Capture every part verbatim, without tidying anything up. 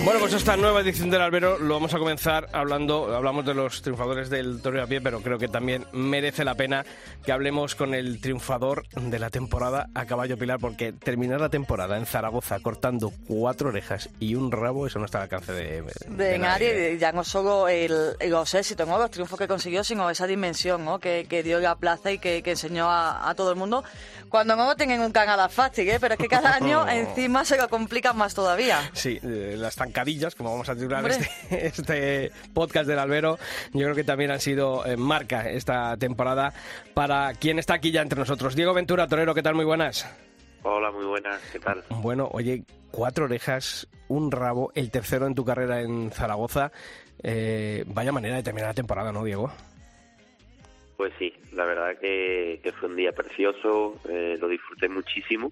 Bueno, pues esta nueva edición del Albero lo vamos a comenzar hablando, hablamos de los triunfadores del toreo a pie, pero creo que también merece la pena que hablemos con el triunfador de la temporada a caballo Pilar, porque terminar la temporada en Zaragoza cortando cuatro orejas y un rabo, eso no está al alcance de, de, de nadie. Eh. Ya no solo el, los éxitos, ¿no? Los triunfos que consiguió, sino esa dimensión, ¿no? que, que dio la plaza y que, que enseñó a, a todo el mundo. Cuando no lo tengan un canal fácil, ¿eh? Pero es que cada año encima se lo complican más todavía. Sí, eh, las zancadillas, como vamos a titular este, este podcast del Albero, yo creo que también han sido eh, marca esta temporada para quien está aquí ya entre nosotros. Diego Ventura, torero, ¿qué tal? Muy buenas. Hola, muy buenas, ¿qué tal? Bueno, oye, cuatro orejas, un rabo, el tercero en tu carrera en Zaragoza. Eh, vaya manera de terminar la temporada, ¿no, Diego? Pues sí, la verdad que, que fue un día precioso, eh, lo disfruté muchísimo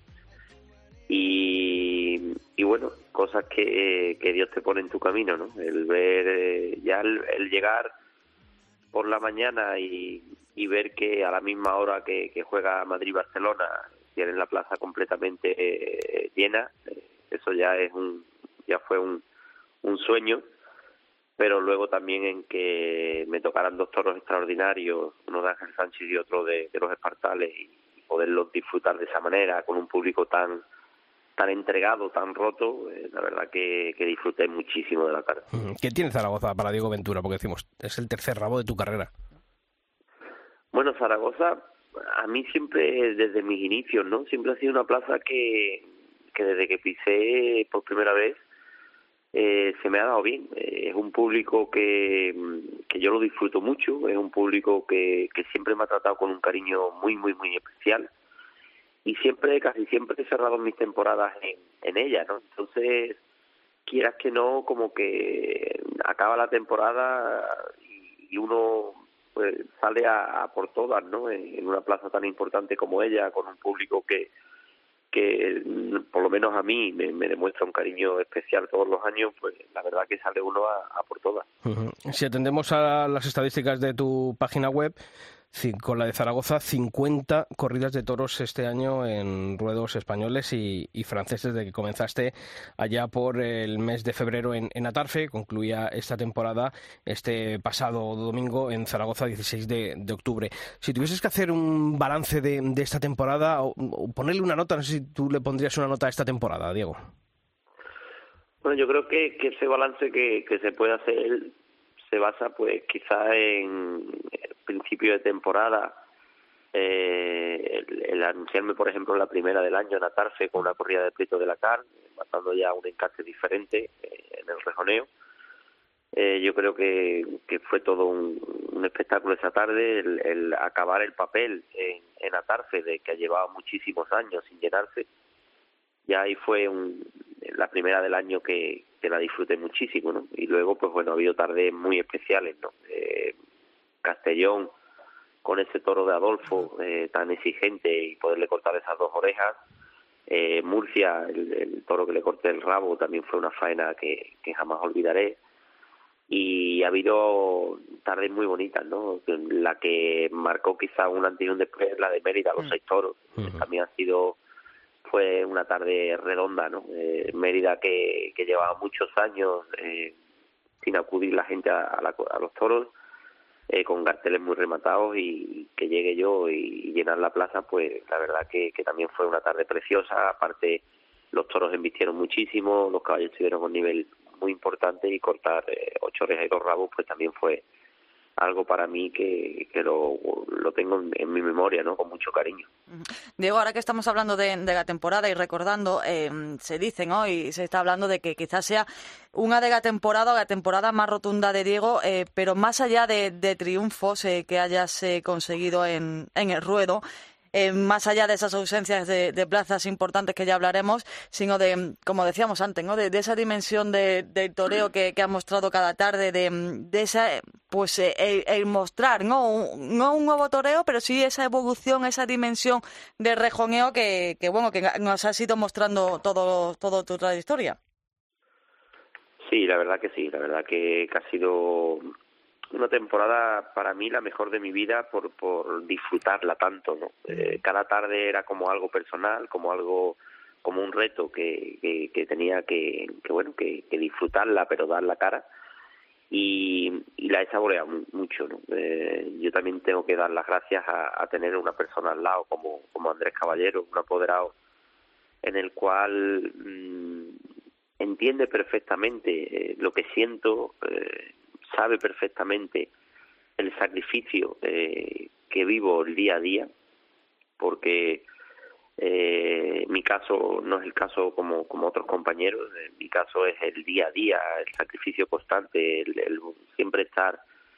y, y bueno, cosas que, que Dios te pone en tu camino, ¿no? El ver, eh, ya el, el llegar por la mañana y, y ver que a la misma hora que, que juega Madrid-Barcelona tienen la plaza completamente eh, llena, eh, eso ya es un, ya fue un, un sueño. Pero luego también en que me tocaran dos toros extraordinarios, uno de Ángel Sánchez y otro de, de los Espartales, y poderlos disfrutar de esa manera, con un público tan tan entregado, tan roto, eh, la verdad que, que disfruté muchísimo de la tarde. ¿Qué tiene Zaragoza para Diego Ventura? Porque decimos, es el tercer rabo de tu carrera. Bueno, Zaragoza, a mí siempre, desde mis inicios, ¿no? Siempre ha sido una plaza que, que desde que pisé por primera vez, Eh, se me ha dado bien. Eh, es un público que, que yo lo disfruto mucho, es un público que, que siempre me ha tratado con un cariño muy, muy, muy especial y siempre, casi siempre he cerrado mis temporadas en, en ella, ¿no? Entonces, quieras que no, como que acaba la temporada y, y uno pues sale a, a por todas, ¿no? En, en una plaza tan importante como ella, con un público que que por lo menos a mí me, me demuestra un cariño especial todos los años, pues la verdad que sale uno a, a por todas. Uh-huh. Si atendemos a las estadísticas de tu página web, con la de Zaragoza, cincuenta corridas de toros este año en ruedos españoles y, y franceses desde que comenzaste allá por el mes de febrero en, en Atarfe. Concluía esta temporada este pasado domingo en Zaragoza, dieciséis de octubre. Si tuvieses que hacer un balance de, de esta temporada o, o ponerle una nota, no sé si tú le pondrías una nota a esta temporada, Diego. Bueno, yo creo que, que ese balance que, que se puede hacer se basa pues quizá en el principio de temporada, eh, el, el anunciarme por ejemplo la primera del año en Atarfe con una corrida de Prieto de la Car, matando ya un encarte diferente eh, en el rejoneo. Eh, yo creo que, que fue todo un, un espectáculo esa tarde, el, el acabar el papel en, en Atarfe, de que llevaba muchísimos años sin llenarse. Ya ahí fue un, la primera del año que, que la disfruté muchísimo, ¿no? Y luego, pues bueno, ha habido tardes muy especiales, ¿no? Eh, Castellón, con ese toro de Adolfo eh, tan exigente y poderle cortar esas dos orejas. Eh, Murcia, el, el toro que le corté el rabo, también fue una faena que, que jamás olvidaré. Y ha habido tardes muy bonitas, ¿no? La que marcó quizá un antes y un después, la de Mérida, los seis toros. Uh-huh. También ha sido... fue una tarde redonda, ¿no? Eh, Mérida que, que llevaba muchos años eh, sin acudir la gente a, a, la, a los toros, eh, con carteles muy rematados, y que llegue yo y, y llenar la plaza, pues la verdad que, que también fue una tarde preciosa. Aparte, los toros embistieron muchísimo, los caballos estuvieron a un nivel muy importante y cortar eh, ocho orejas y dos rabos pues también fue algo para mí que, que lo, lo tengo en, en mi memoria, ¿no? Con mucho cariño. Diego, ahora que estamos hablando de, de la temporada y recordando, eh, se dice, ¿no? Y se está hablando de que quizás sea una de la temporada o la temporada más rotunda de Diego, eh, pero más allá de, de triunfos eh, que hayas eh, conseguido en, en el ruedo, Eh, más allá de esas ausencias de, de plazas importantes que ya hablaremos, sino de, como decíamos antes, ¿no? de, de esa dimensión de, del toreo que, que ha mostrado cada tarde, de, de esa, pues eh, el, el mostrar, ¿no? Un, no un nuevo toreo, pero sí esa evolución, esa dimensión de rejoneo que, que bueno, que nos has ido mostrando todo, todo tu trayectoria. Sí, la verdad que sí, la verdad que, que ha sido una temporada para mí la mejor de mi vida por por disfrutarla tanto, ¿no? Eh, cada tarde era como algo personal, como algo como un reto que, que, que tenía que, que bueno que, que disfrutarla, pero dar la cara, y, y la he saboreado mucho, ¿no? Eh, yo también tengo que dar las gracias a, a tener una persona al lado como, como Andrés Caballero, un apoderado en el cual mmm, entiende perfectamente eh, lo que siento, eh, sabe perfectamente el sacrificio eh, que vivo el día a día, porque eh, mi caso no es el caso como, como otros compañeros, en mi caso es el día a día, el sacrificio constante, el, el siempre estar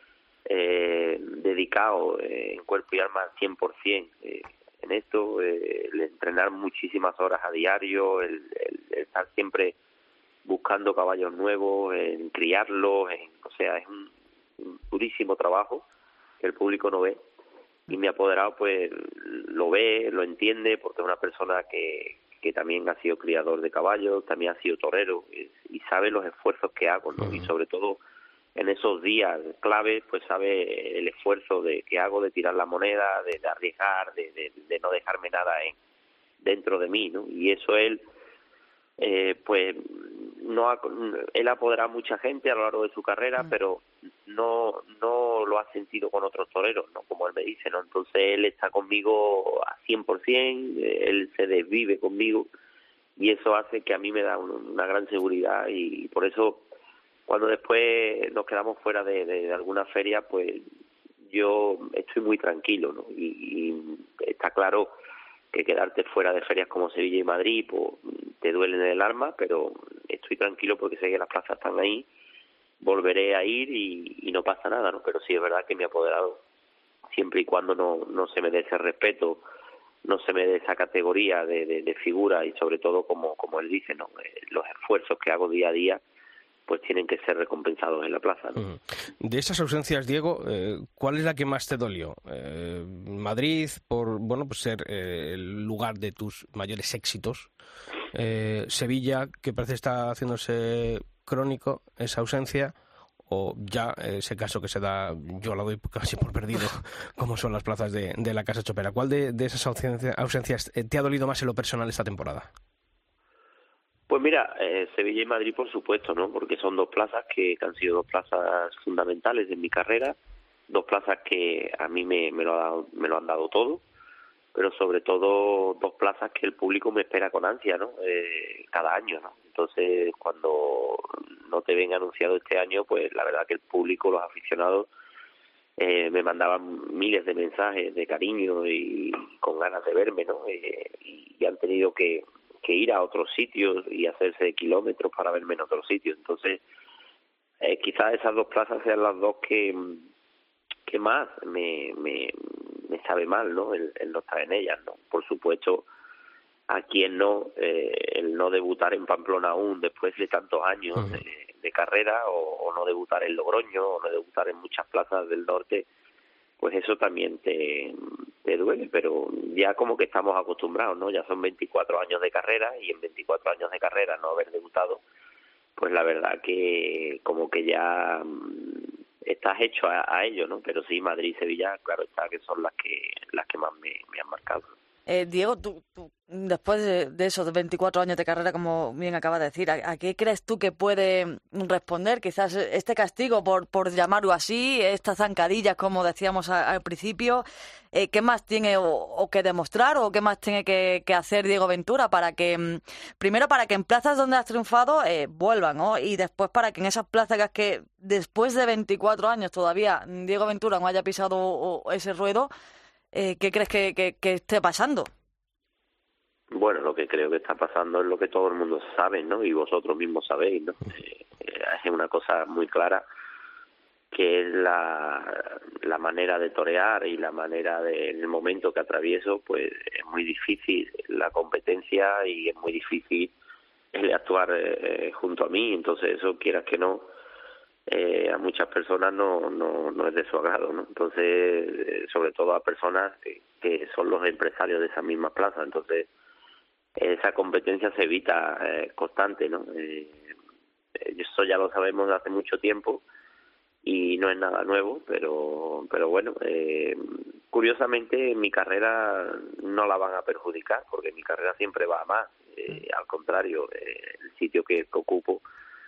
eh, dedicado eh, en cuerpo y alma al cien por ciento eh, en esto, eh, el entrenar muchísimas horas a diario, el, el, el estar siempre buscando caballos nuevos, en criarlos, en, o sea, es un, un durísimo trabajo que el público no ve, y mi apoderado pues lo ve, lo entiende, porque es una persona que, que también ha sido criador de caballos, también ha sido torero, y, y sabe los esfuerzos que hago, ¿no? Uh-huh. Y sobre todo en esos días clave, pues sabe el esfuerzo de que hago de tirar la moneda, de, de arriesgar, de, de, de no dejarme nada en, dentro de mí, ¿no? Y eso él, eh, pues, no ha, él ha apoderado a mucha gente a lo largo de su carrera, mm. pero no no lo ha sentido con otros toreros, ¿no? Como él me dice, ¿no? Entonces él está conmigo a cien por ciento, él se desvive conmigo, y eso hace que a mí me da un, una gran seguridad, y por eso cuando después nos quedamos fuera de, de, de alguna feria, pues yo estoy muy tranquilo, ¿no? Y, y está claro que quedarte fuera de ferias como Sevilla y Madrid, pues te duele en el alma, pero estoy tranquilo porque sé que las plazas están ahí, volveré a ir y, y no pasa nada, ¿no? Pero sí es verdad que me ha apoderado, siempre y cuando no, no se me dé ese respeto, no se me dé esa categoría de, de, de figura, y sobre todo, como, como él dice, ¿no? Eh, los esfuerzos que hago día a día pues tienen que ser recompensados en la plaza, ¿no? De esas ausencias, Diego, eh, ¿cuál es la que más te dolió? Eh, Madrid, por bueno pues ser eh, el lugar de tus mayores éxitos. Eh, Sevilla, que parece está haciéndose crónico esa ausencia, o ya ese caso que se da, yo la doy casi por perdido, como son las plazas de, de la Casa Chopera. ¿Cuál de, de esas ausencias, ausencias te ha dolido más en lo personal esta temporada? Pues mira, eh, Sevilla y Madrid, por supuesto, ¿no? Porque son dos plazas que, que han sido dos plazas fundamentales de mi carrera, dos plazas que a mí me, me, lo ha dado, me lo han dado todo, pero sobre todo dos plazas que el público me espera con ansia, ¿no? Eh, cada año, ¿no? Entonces, cuando no te ven anunciado este año, pues la verdad que el público, los aficionados, eh, me mandaban miles de mensajes de cariño y con ganas de verme, ¿no? Eh, y, y han tenido que que ir a otros sitios y hacerse kilómetros para verme en otros sitios. Entonces, eh, quizás esas dos plazas sean las dos que, que más me, me, me sabe mal, ¿no? El, el no estar en ellas, ¿no? Por supuesto, a quien no, eh, el no debutar en Pamplona aún después de tantos años uh-huh. de, de carrera, o, o no debutar en Logroño, o no debutar en muchas plazas del norte, pues eso también te, te duele, pero ya como que estamos acostumbrados, ¿no? Ya son veinticuatro años de carrera, y en veinticuatro años de carrera no haber debutado, pues la verdad que como que ya estás hecho a, a ello, ¿no? Pero sí, Madrid y Sevilla, claro está, que son las que las que más me, me han marcado. Eh, Diego, tú, tú después de, de esos veinticuatro años de carrera, como bien acabas de decir, ¿a, a qué crees tú que puede responder quizás este castigo, por, por llamarlo así, estas zancadillas, como decíamos a, al principio? Eh, ¿Qué más tiene o, o que demostrar, o qué más tiene que, que hacer Diego Ventura para que, primero, para que en plazas donde has triunfado eh, vuelvan, ¿no? Y después para que en esas plazas que después de veinticuatro años todavía Diego Ventura no haya pisado o, ese ruedo? Eh, ¿Qué crees que, que, que esté pasando? Bueno, lo que creo que está pasando es lo que todo el mundo sabe, ¿no? Y vosotros mismos sabéis, ¿no? Eh, es una cosa muy clara, que es la, la manera de torear y la manera de, en el momento que atravieso, pues es muy difícil la competencia y es muy difícil el actuar eh, junto a mí. Entonces eso, quieras que no, Eh, a muchas personas no, no, no es de su agrado, ¿no? Entonces, eh, sobre todo a personas que, que son los empresarios de esa misma plaza. Entonces, esa competencia se evita eh, constante, ¿no? Eh, eso ya lo sabemos de hace mucho tiempo y no es nada nuevo, pero pero bueno, eh, curiosamente mi carrera no la van a perjudicar, porque mi carrera siempre va a más. Eh, al contrario, eh, el sitio que, que ocupo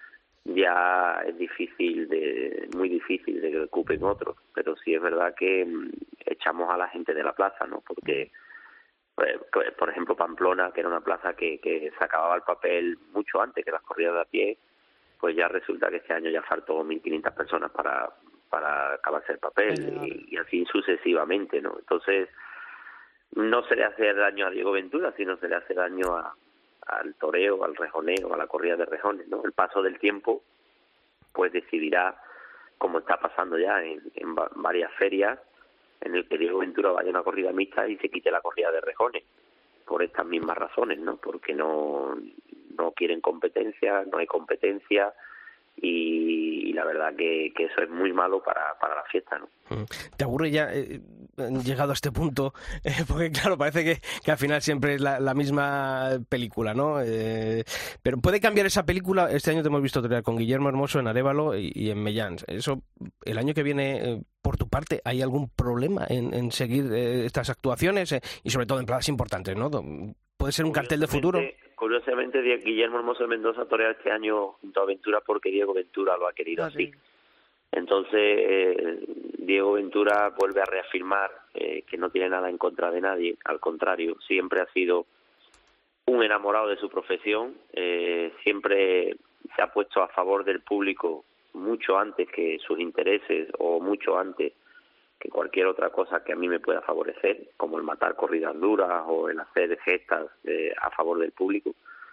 ya es difícil, de muy difícil de que ocupen otros, pero sí es verdad que mm, echamos a la gente de la plaza, ¿no? Porque, pues, por ejemplo, Pamplona, que era una plaza que, que se acababa el papel mucho antes que las corridas de a pie, pues ya resulta que este año ya faltó mil quinientas personas para para acabarse el papel y, y así sucesivamente, ¿no? Entonces, no se le hace daño a Diego Ventura, sino se le hace daño a, al toreo, al rejoneo, a la corrida de rejones, ¿no? El paso del tiempo, pues decidirá, como está pasando ya en, en varias ferias, en el que Diego Ventura vaya a una corrida mixta y se quite la corrida de rejones, por estas mismas razones, ¿no? Porque no, no quieren competencia, no hay competencia, y, y la verdad que, que eso es muy malo para, para la fiesta, ¿no? ¿Te aburre ya eh, llegado a este punto? Eh, porque claro, parece que, que al final siempre es la, la misma película, ¿no? Eh, pero puede cambiar esa película. Este año te hemos visto torear con Guillermo Hermoso en Arévalo y, y en Mellans. Eso, el año que viene, eh, por tu parte, ¿hay algún problema en, en seguir eh, estas actuaciones? Eh, y sobre todo en plazas importantes, ¿no? ¿Puede ser un cartel de futuro? Curiosamente, Guillermo Hermoso de Mendoza torea este año junto a Ventura porque Diego Ventura lo ha querido así. Entonces, eh, Diego Ventura vuelve a reafirmar eh, que no tiene nada en contra de nadie, al contrario, siempre ha sido un enamorado de su profesión, eh, siempre se ha puesto a favor del público mucho antes que sus intereses o mucho antes que cualquier otra cosa que a mí me pueda favorecer, como el matar corridas duras o el hacer gestas eh, a favor del público.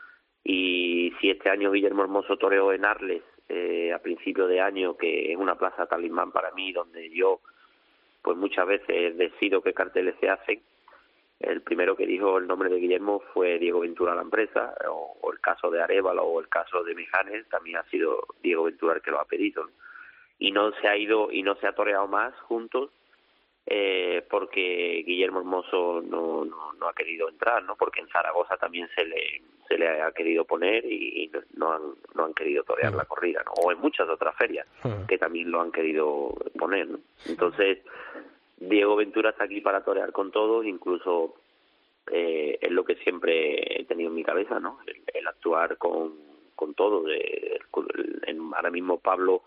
Y si este año Guillermo Hermoso toreó en Arles eh, a principio de año, que es una plaza talismán para mí, donde yo pues muchas veces decido qué carteles se hacen, el primero que dijo el nombre de Guillermo fue Diego Ventura a la empresa, o, o el caso de Arévalo o el caso de Mijanes, también ha sido Diego Ventura el que lo ha pedido, ¿no? Y no se ha ido y no se ha toreado más juntos eh, porque Guillermo Hermoso no, no no ha querido entrar, ¿no? Porque en Zaragoza también se le se le ha querido poner y, y no han no han querido torear uh-huh. la corrida, ¿no? O en muchas otras ferias uh-huh. que también lo han querido poner, ¿no? Entonces Diego Ventura está aquí para torear con todos, incluso eh, es lo que siempre he tenido en mi cabeza, ¿no? El, el actuar con con todo. De, el, en, ahora mismo Pablo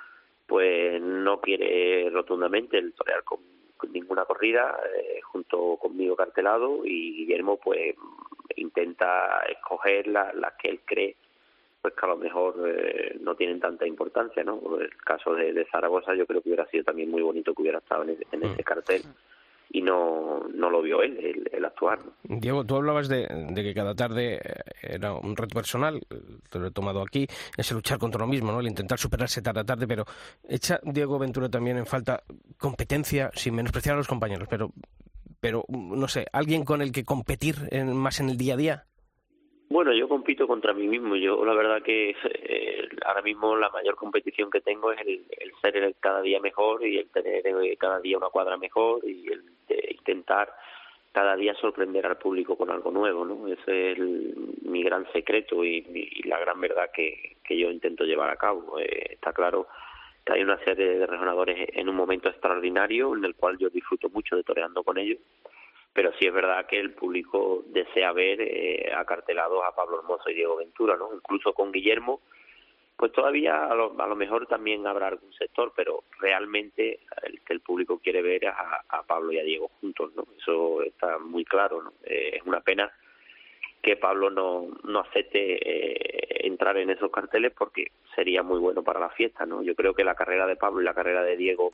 pues no quiere rotundamente el torear con, con ninguna corrida eh, junto conmigo cartelado, y Guillermo pues intenta escoger las la que él cree pues que a lo mejor eh, no tienen tanta importancia, ¿no? El caso de, de Zaragoza yo creo que hubiera sido también muy bonito que hubiera estado en, en ese cartel y no no lo vio él, el, el actuar, ¿no? Diego, tú hablabas de, de que cada tarde era un reto personal, te lo he tomado aquí, es el luchar contra lo mismo, ¿no? El intentar superarse tarde a tarde, pero echa Diego Ventura también en falta competencia, sin menospreciar a los compañeros, pero, pero no sé, alguien con el que competir en, más en el día a día. Bueno, yo compito contra mí mismo. Yo la verdad que eh, ahora mismo la mayor competición que tengo es el, el ser el cada día mejor y el tener eh, cada día una cuadra mejor y el de intentar cada día sorprender al público con algo nuevo, ¿no? Ese es el, mi gran secreto y, y la gran verdad que, que yo intento llevar a cabo. Eh, está claro que hay una serie de rejonadores en un momento extraordinario en el cual yo disfruto mucho de toreando con ellos, pero sí es verdad que el público desea ver eh, acartelados a Pablo Hermoso y Diego Ventura, ¿no? Incluso con Guillermo, pues todavía a lo, a lo mejor también habrá algún sector, pero realmente el que el público quiere ver es a, a Pablo y a Diego juntos, ¿no? Eso está muy claro, ¿no? Eh, es una pena que Pablo no no acepte eh, entrar en esos carteles porque sería muy bueno para la fiesta, ¿no? Yo creo que la carrera de Pablo y la carrera de Diego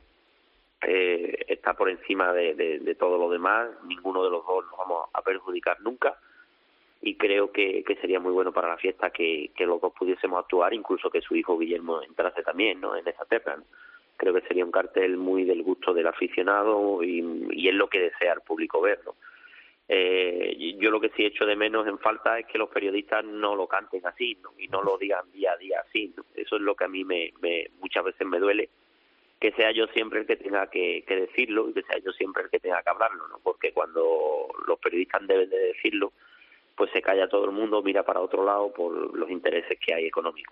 Eh, está por encima de, de, de todo lo demás. Ninguno de los dos nos vamos a perjudicar nunca y creo que, que sería muy bueno para la fiesta que, que los dos pudiésemos actuar, incluso que su hijo Guillermo entrase también, ¿no? En esa terna, ¿no? Creo que sería un cartel muy del gusto del aficionado y, y es lo que desea el público ver, ¿no? Eh, yo lo que sí echo de menos en falta es que los periodistas no lo canten así, ¿no? Y no lo digan día a día así, ¿no? Eso es lo que a mí me, me muchas veces me duele, que sea yo siempre el que tenga que, que decirlo y que sea yo siempre el que tenga que hablarlo, ¿no? Porque cuando los periodistas deben de decirlo, pues se calla todo el mundo, mira para otro lado por los intereses que hay económicos, ¿no?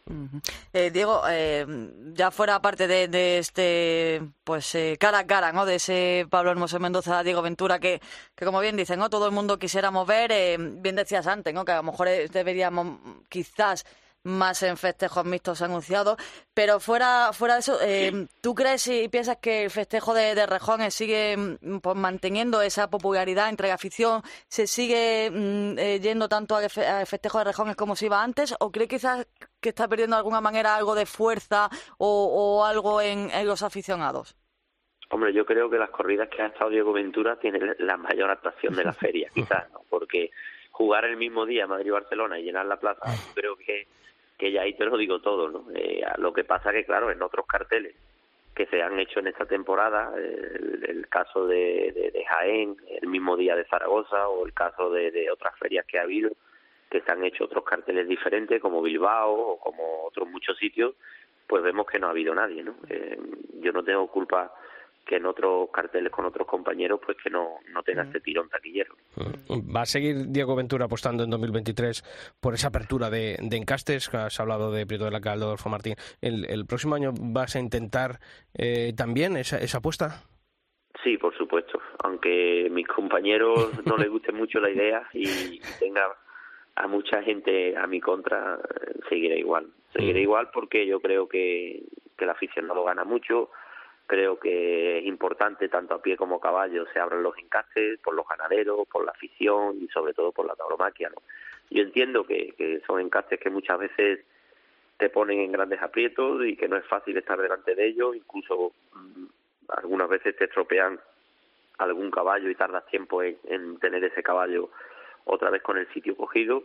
Uh-huh. Eh, Diego, eh, ya fuera parte de, de este, pues eh, cara a cara, ¿no? De ese Pablo Hermoso Mendoza, Diego Ventura, que, que como bien dicen, ¿no? Todo el mundo quisiéramos ver, eh, bien decías antes, ¿no? Que a lo mejor eh, deberíamos quizás más en festejos mixtos anunciados, pero fuera fuera de eso, eh, ¿tú crees y piensas que el festejo de, de Rejones sigue pues, manteniendo esa popularidad entre la afición? ¿Se sigue mm, eh, yendo tanto al fe, festejo de Rejones como se iba antes? ¿O cree quizás que está perdiendo de alguna manera algo de fuerza o, o algo en, en los aficionados? Hombre, yo creo que las corridas que ha estado Diego Ventura tienen la mayor atracción de la feria, quizás, ¿no? Porque jugar el mismo día Madrid-Barcelona y llenar la plaza, yo creo que que ya ahí te lo digo todo, ¿no? Eh, lo que pasa que, claro, en otros carteles que se han hecho en esta temporada, el, el caso de, de, de Jaén, el mismo día de Zaragoza, o el caso de, de otras ferias que ha habido, que se han hecho otros carteles diferentes, como Bilbao, o como otros muchos sitios, pues vemos que no ha habido nadie, ¿no? Eh, yo no tengo culpa que en otros carteles con otros compañeros pues que no, no tenga este tirón taquillero. ¿Va a seguir Diego Ventura apostando en dos mil veintitrés por esa apertura de, de encastes? Has hablado de Prieto de la Cal, de Adolfo Martín. ¿El, el próximo año vas a intentar eh, también esa, esa apuesta? Sí, por supuesto. Aunque a mis compañeros no les guste mucho la idea y tenga a mucha gente a mi contra, seguiré igual. Seguiré mm. igual porque yo creo que, que el aficionado gana mucho. Creo que es importante, tanto a pie como a caballo, se abran los encastes por los ganaderos, por la afición y sobre todo por la tauromaquia, ¿no? Yo entiendo que, que son encastes que muchas veces te ponen en grandes aprietos y que no es fácil estar delante de ellos, incluso mmm, algunas veces te estropean algún caballo y tardas tiempo en, en tener ese caballo otra vez con el sitio cogido.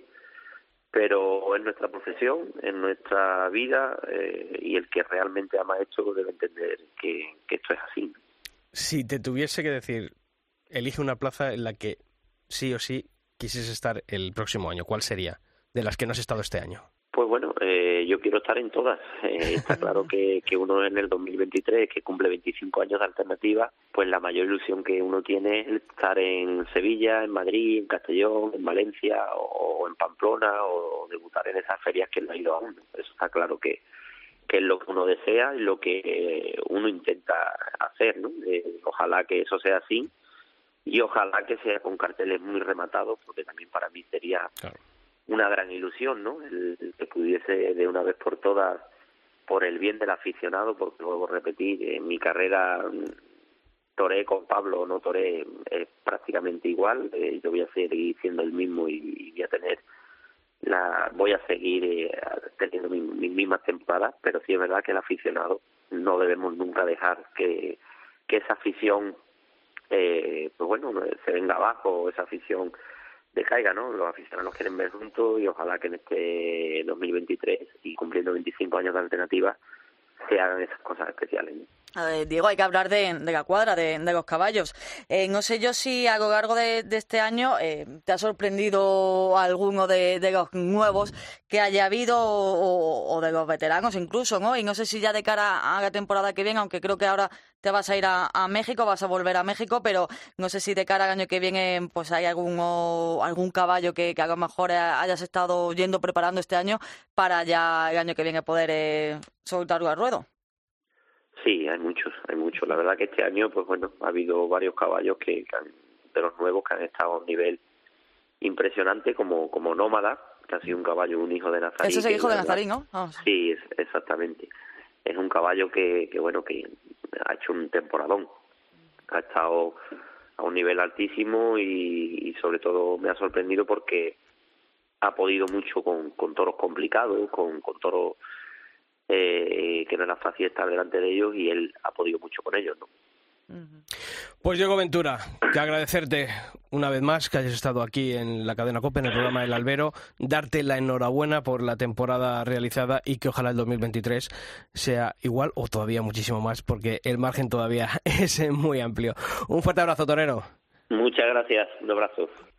Pero en nuestra profesión, en nuestra vida, eh, y el que realmente ama esto debe entender que, que esto es así. Si te tuviese que decir, elige una plaza en la que sí o sí quisieses estar el próximo año, ¿cuál sería? De las que no has estado este año. Pues bueno, eh, yo quiero estar en todas. Eh, está claro que, que uno en el dos mil veintitrés, que cumple veinticinco años de Alternativa, pues la mayor ilusión que uno tiene es estar en Sevilla, en Madrid, en Castellón, en Valencia o en Pamplona, o debutar en esas ferias que no ha ido aún. Eso está claro que, que es lo que uno desea y lo que uno intenta hacer, ¿no? Eh, ojalá que eso sea así y ojalá que sea con carteles muy rematados, porque también para mí sería... Claro. Una gran ilusión, ¿no? El, el que pudiese de una vez por todas, por el bien del aficionado, porque vuelvo a repetir, en mi carrera toré con Pablo, no toré, es prácticamente igual. Eh, yo voy a seguir siendo el mismo y, y voy a tener la, voy a seguir eh, teniendo mis, mis mismas temporadas, pero sí es verdad que el aficionado no debemos nunca dejar que, que esa afición, eh, pues bueno, se venga abajo, esa afición decaiga, ¿no? Los aficionados quieren ver juntos y ojalá que en este dos mil veintitrés y cumpliendo veinticinco años de Alternativa se hagan esas cosas especiales, ¿no? Eh, Diego, hay que hablar de, de la cuadra, de, de los caballos. Eh, no sé yo si a lo largo de, de este año eh, te ha sorprendido alguno de, de los nuevos que haya habido o, o de los veteranos incluso, ¿no? Y no sé si ya de cara a la temporada que viene, aunque creo que ahora te vas a ir a, a México, vas a volver a México, pero no sé si de cara al año que viene pues hay algún, o, algún caballo que, que a lo mejor hayas estado yendo preparando este año para ya el año que viene poder eh, soltarlo al ruedo. Sí, hay muchos, hay muchos. La verdad que este año, pues bueno, ha habido varios caballos que, que han, de los nuevos que han estado a un nivel impresionante, como como Nómada, que ha sido un caballo, un hijo de Nazarín. Ese es el hijo de Nazarín, ¿no? Oh. Sí, es, exactamente. Es un caballo que, que, bueno, que ha hecho un temporadón. Ha estado a un nivel altísimo y, y sobre todo me ha sorprendido porque ha podido mucho con, con toros complicados, con, con toros... Eh, que no era fácil estar delante de ellos y él ha podido mucho con ellos, ¿no? Pues Diego Ventura, que agradecerte una vez más que hayas estado aquí en la cadena COPE, en el programa del Albero, darte la enhorabuena por la temporada realizada y que ojalá el dos mil veintitrés sea igual o todavía muchísimo más, porque el margen todavía es muy amplio. Un fuerte abrazo, torero. Muchas gracias, un abrazo.